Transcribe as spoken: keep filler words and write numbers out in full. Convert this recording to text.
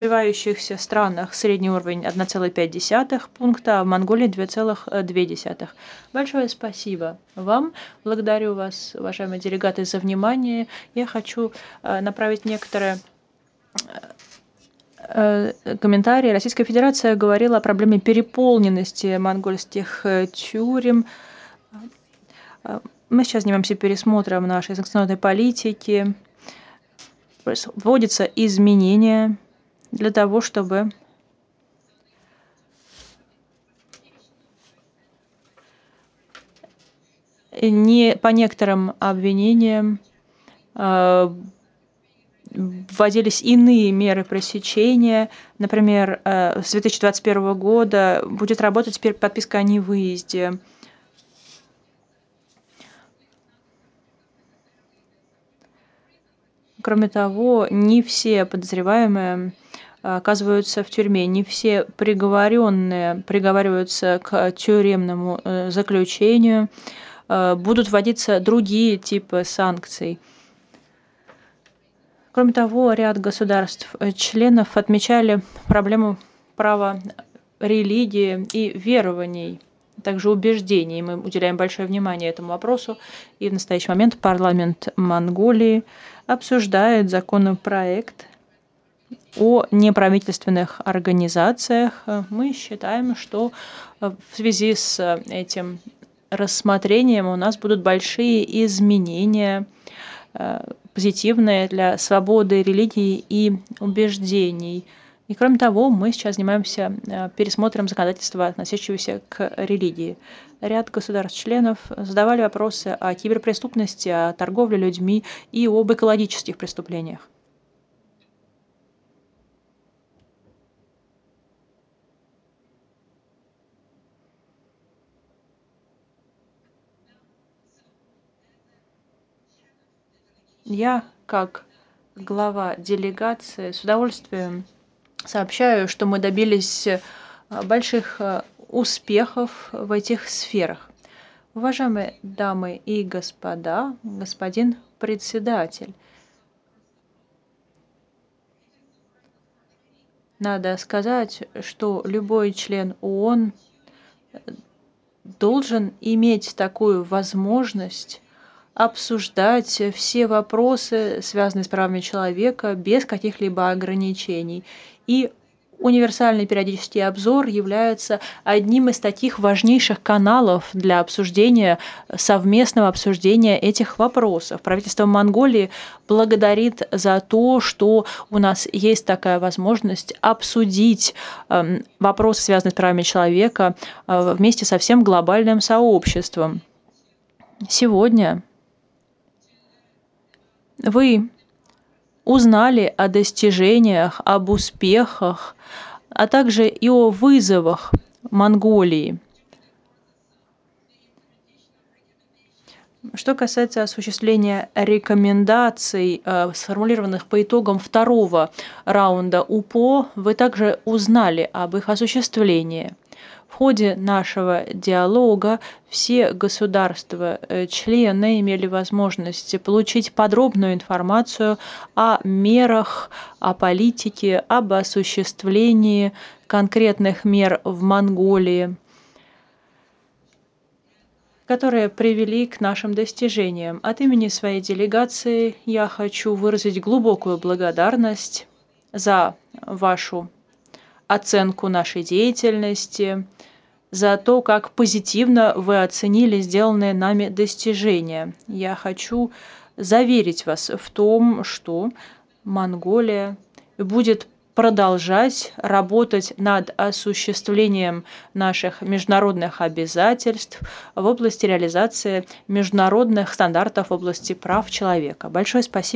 развивающихся странах средний уровень одна целая пять десятых пункта, а в Монголии две целых две десятых. Большое спасибо вам. Благодарю вас, уважаемые делегаты, за внимание. Я хочу э, направить некоторые э, комментарии. Российская Федерация говорила о проблеме переполненности монгольских э, тюрем. Э, Мы сейчас занимаемся пересмотром нашей санкционной политики. Вводятся изменения для того, чтобы не по некоторым обвинениям э, вводились иные меры пресечения. Например, э, с две тысячи двадцать первого года будет работать теперь подписка о невыезде. Кроме того, не все подозреваемые оказываются в тюрьме, не все приговоренные приговариваются к тюремному э, заключению, э, будут вводиться другие типы санкций. Кроме того, ряд государств-членов отмечали проблему права религии и верований, также убеждений. Мы уделяем большое внимание этому вопросу, и в настоящий момент парламент Монголии обсуждает законопроект о неправительственных организациях. Мы считаем, что в связи с этим рассмотрением у нас будут большие изменения, позитивные для свободы религии и убеждений. И кроме того, мы сейчас занимаемся пересмотром законодательства, относящегося к религии. Ряд государств-членов задавали вопросы о киберпреступности, о торговле людьми и об экологических преступлениях. Я, как глава делегации, с удовольствием сообщаю, что мы добились больших успехов в этих сферах. Уважаемые дамы и господа, господин председатель, надо сказать, что любой член ООН должен иметь такую возможность обсуждать все вопросы, связанные с правами человека, без каких-либо ограничений. И универсальный периодический обзор является одним из таких важнейших каналов для обсуждения, совместного обсуждения этих вопросов. Правительство Монголии благодарит за то, что у нас есть такая возможность обсудить э, вопросы, связанные с правами человека, э, вместе со всем глобальным сообществом. Сегодня вы узнали о достижениях, об успехах, а также и о вызовах Монголии. Что касается осуществления рекомендаций, сформулированных по итогам второго раунда УПО, вы также узнали об их осуществлении. В ходе нашего диалога все государства-члены имели возможность получить подробную информацию о мерах, о политике, об осуществлении конкретных мер в Монголии, которые привели к нашим достижениям. От имени своей делегации я хочу выразить глубокую благодарность за вашу оценку нашей деятельности, за то, как позитивно вы оценили сделанные нами достижения. Я хочу заверить вас в том, что Монголия будет продолжать работать над осуществлением наших международных обязательств в области реализации международных стандартов в области прав человека. Большое спасибо.